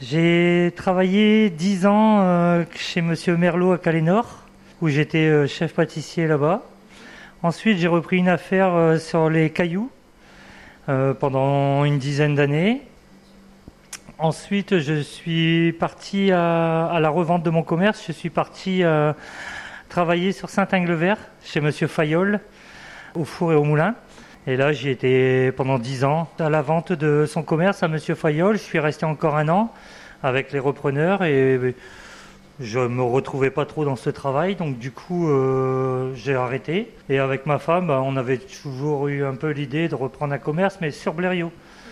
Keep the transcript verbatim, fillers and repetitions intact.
J'ai travaillé dix ans euh, chez Monsieur Merlot à Calais-Nord, où j'étais euh, chef pâtissier là-bas. Ensuite, j'ai repris une affaire euh, sur les cailloux euh, pendant une dizaine d'années. Ensuite, je suis parti à, à la revente de mon commerce. Je suis parti euh, travailler sur Saint-Ingle-Vert, chez Monsieur Fayolle, au four et au moulin. Et là, j'y étais pendant dix ans à la vente de son commerce à Monsieur Fayolle. Je suis resté encore un an avec les repreneurs et je me retrouvais pas trop dans ce travail. Donc du coup, euh, j'ai arrêté. Et avec ma femme, on avait toujours eu un peu l'idée de reprendre un commerce, mais sur Blériot.